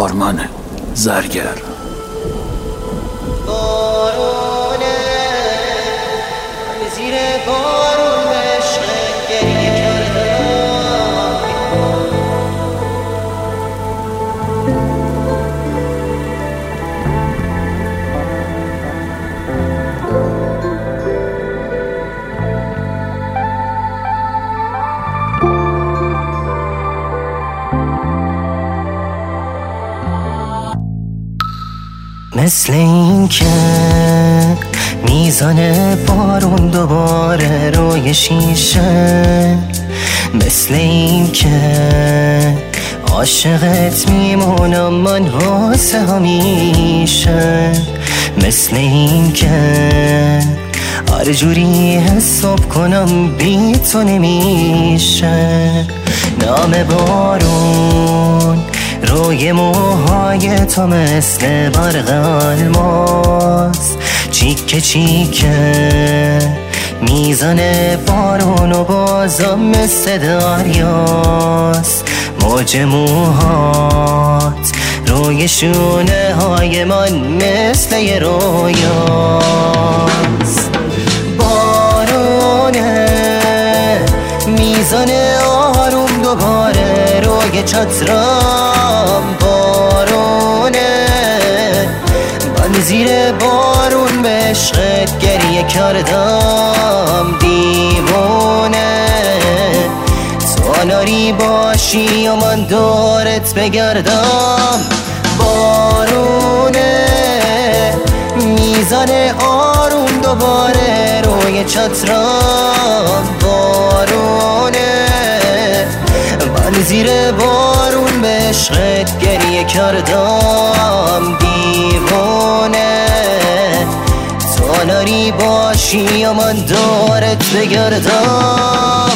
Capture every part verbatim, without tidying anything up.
آرمان زرگر. بارونه زیر بارون عشق گریه کردم. مثل این که میزانه بارون دوباره روی شیشه، مثل این که عاشقت میمونم من واسه همیشه، مثل این که هر جوری حساب کنم بی تو نمیشه. نام بارون روی موهای تو مثل برق الماس، چیکه چیکه میزنه بارون و بازم مثل دریاست. موج موهات روی شونه های من مثل یه رویاست. بارونه میزنه آروم دوباره روی چترم، بارونه من زیر بارون به عشقت گریه کردم. دیوونه تو ناری باشی و من دورت بگردم. بارونه میزنه آروم دوباره روی چترم، بارونه من زیر بارون به عشقت گریه کردم. دیوانه تو ناری باشی و من دورت بگردم.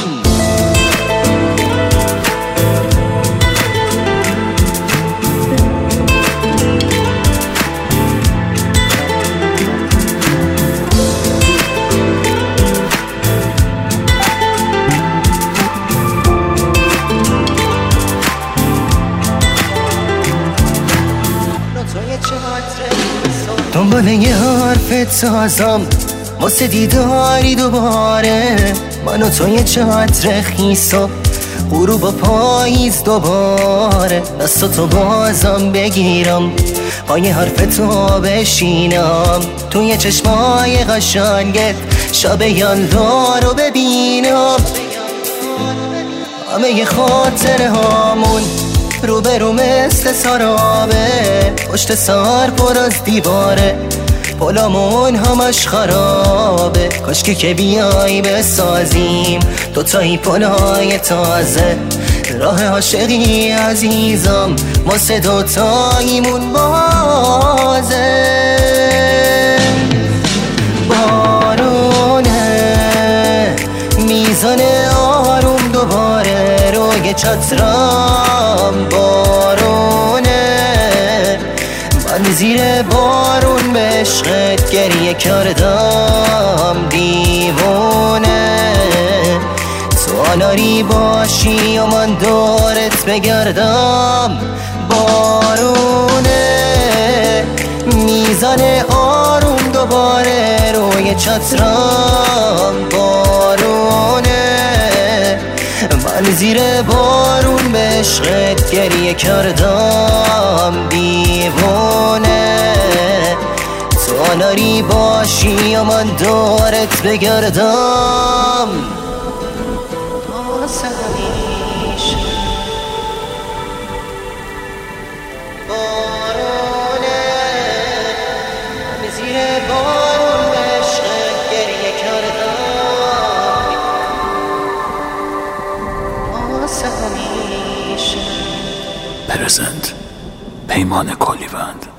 دنبال یه حرف تازم واسه دیداری دوباره، من و تو یه چتر خیسا غروب و پاییز دوباره. دستاتو بازم بگیرم پای حرف تو بشینم، توی چشمای قشنگت شب یلدا رو ببینم. همه ی خاطره هامون رو به رو مثل سرابه، پشت سر پر از دیواره، پلامون همش خرابه. کاشکی که بیایی بسازیم دوتایی پلای تازه، راه عاشقی عزیزم واسه دوتاییمون بازه. بارونه میزنه آروم دوباره روی چترم، بارونه من زیر بارون به عشقت گریه کردم. دیوونه تو ناری باشی و من دورت بگردم. بارونه میزنه آروم دوباره روی چترم، بارونه من زیر بارون به عشقت گریه کردم. دیوانه تو ناری باشی و من دورت بگردم. بارونه من زیر بارون به عشقت گریه کردم. پرزنت پیمان کلیوند.